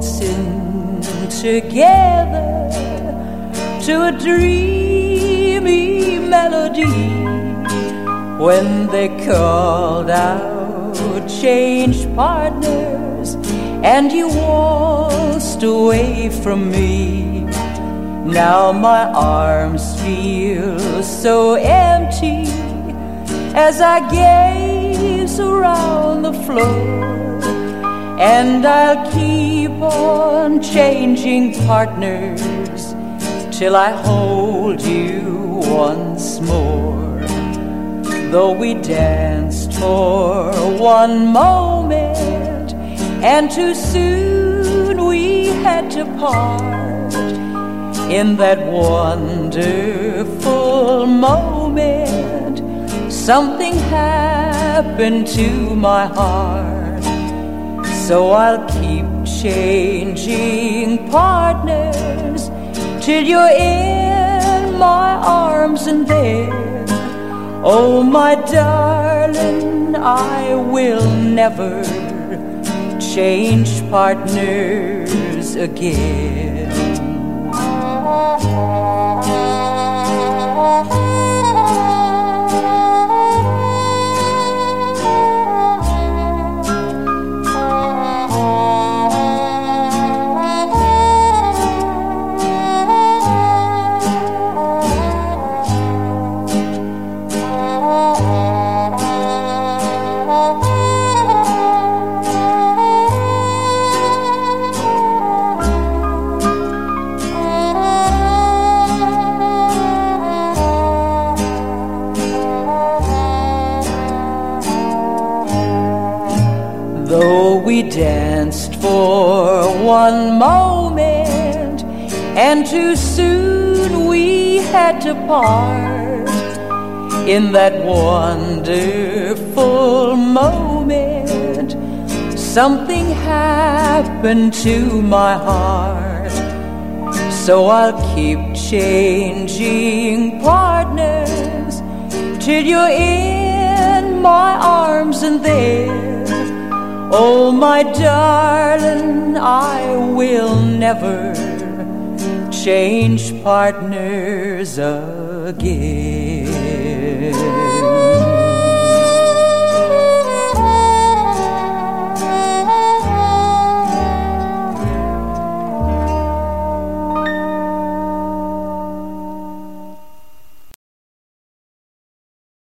waltzing together to a dreamy melody. When they called out, change partners, and you waltzed away from me. Now my arms feel so empty as I gaze around the floor, and I'll keep on changing partners till I hold you once more. Though we danced for one moment, and too soon we had to part, in that wonderful moment, something happened to my heart. So I'll keep changing partners till you're in my arms, and then, oh my darling, I will never change partners again. Though we danced for one moment, and too soon we had to part, in that wonderful moment, something happened to my heart. So I'll keep changing partners till you're in my arms, and then, oh my darling, I will never change partners again.